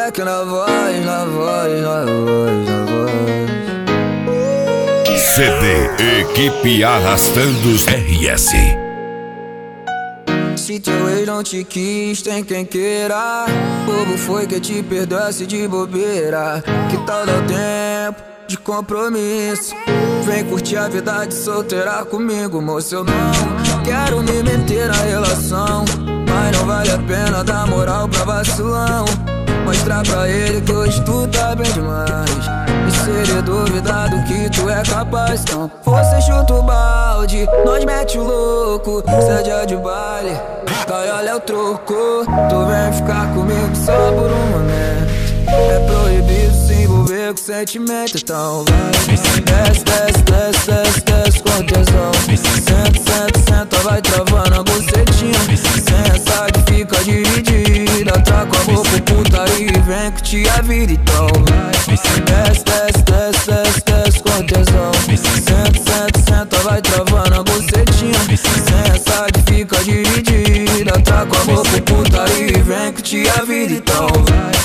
moleque na voz, na voz, na voz, na voz. CD Equipe Arrastando os RS. Se teu ex não te quis, tem quem queira. Bobo foi que te perdoasse de bobeira. Que tal dar tempo de compromisso? Vem curtir a vida de solteira comigo, moço. Eu não quero me meter na relação, mas não vale a pena dar moral pra vacilão. Mostrar pra ele que hoje tu tá bem demais, e se ele duvidar do que tu é capaz, então você chuta o balde, nós mete o louco. Se é dia de baile, olha o troco. Tu vem ficar comigo só por um momento. É proibido se envolver com sentimento, então vai. Desce, desce, desce, desce, desce com tesão. Senta, senta, senta, vai travando a bucetinha. Sensa que fica dividida, traca a boca, putaria e vem que te a vida, então vai. Desce, desce, desce, desce, desce com tesão. Senta, senta, senta, vai travando a bucetinha. Sensa que fica dividida, traca a boca, putaria e vem que te a vida, então vai.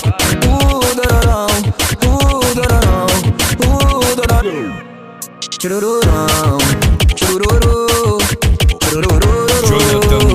Churururão, churururu, churururu.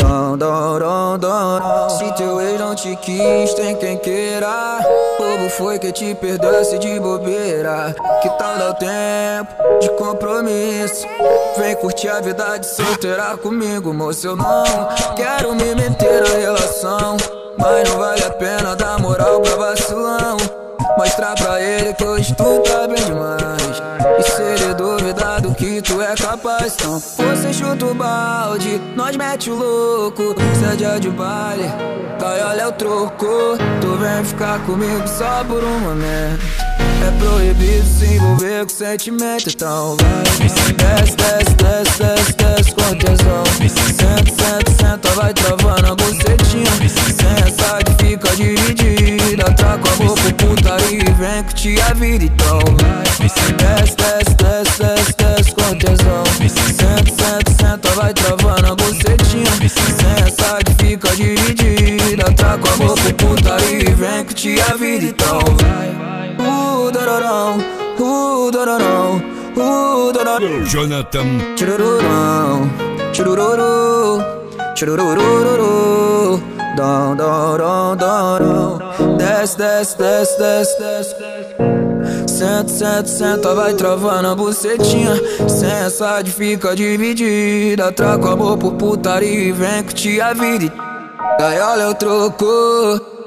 Se teu ex não te quis, tem quem queira. Bobo foi que te perdoasse de bobeira. Que tal dar o tempo de compromisso? Vem curtir a vida de solteira comigo, moço. Eu não quero me meter na relação, mas não vale a pena dar moral pra vacilão. Mostrar pra ele que hoje tu tá bem demais, e se ele duvidar do que tu é capaz, então você chuta o balde, nós mete o louco. Se é dia de baile, olha o troco. Tu vem ficar comigo só por um momento. É proibido se envolver com sentimento, então vai. Desce, desce, desce, desce, desce com tesão. Senta, senta, senta, vai travando a bucetinha. Sensa que fica dividida, traca a boca, putaria e vem que te a vida, então vai. Desce, desce, desce, desce, desce com tesão. Senta, senta, senta, vai travando a bucetinha. Sensa que fica dividida, traca a boca, putaria e vem que te a vida, então vai. Dororão, dororão, dororão. Jonathan. Churururão, churururu, churururu. Dom, dom, dom, dom. Desce, desce, desce, desce, desce. Senta, senta, senta, vai travando a bucetinha. Sensa de fica dividida, traca o amor por putaria e vem que te a vida. Daí olha o troco.